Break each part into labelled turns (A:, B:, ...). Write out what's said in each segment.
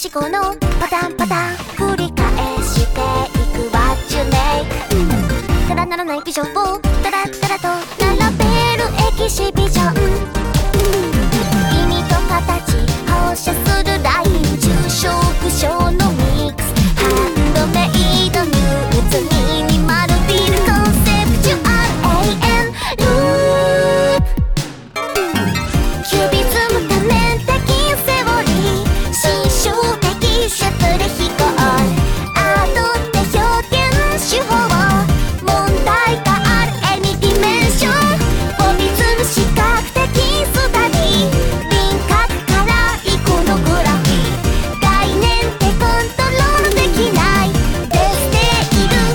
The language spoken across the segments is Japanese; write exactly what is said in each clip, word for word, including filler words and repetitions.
A: 思考のパターンパターン繰り返していく What you make ただならないビジョンをただただと並べるエキシビジョン、意味と形放射するライン抽象具象のミックス、ハンドメイドニューツミニマルフィルコンセプチュアル永遠ループ、キュビズム多面的セオリー新象的シャトル飛行、アートって表現手法、問題があるエニディメンション、フォビズム視覚的スタディ、輪郭からイコノグラフィー、概念ってコントロールできないでしている。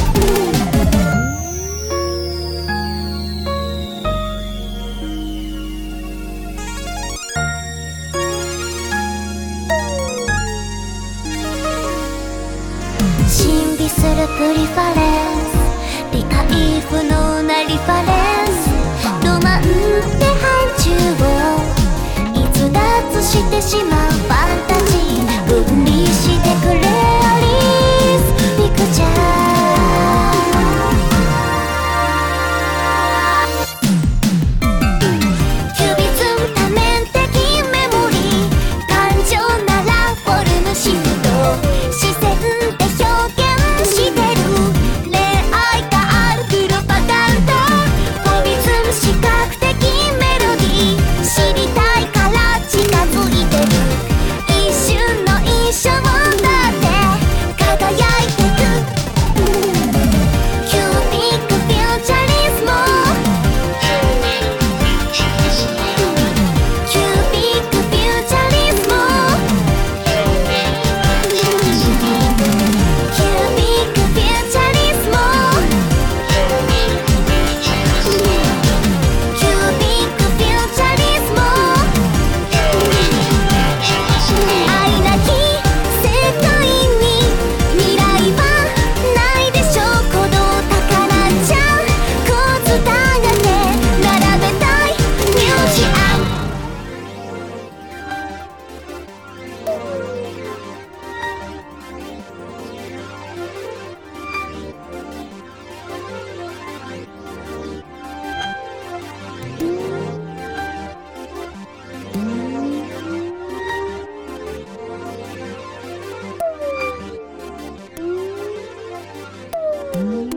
A: 神秘するプリファレンス、理解不能なリファレンス、ロマンって範疇を逸脱してしまうファンタジー、分離してくれアリスピクチャー、キュビズム多面的メモリー、感情ならフォルムシフト、視線で表現してる恋愛があるプロパガンダ、フォビズム視覚的メロディー、知りたいから近づいてる、一瞬の印象だって輝いてく、キュービックフューチャリスモ、キュービックフューチャリスモ、キュービックフューチャリスモ、キュービックフューチャリスモ、愛なき世界に未来はないでしょう、鼓動宝じゃ構図だがね並べたいミュージアム。うん。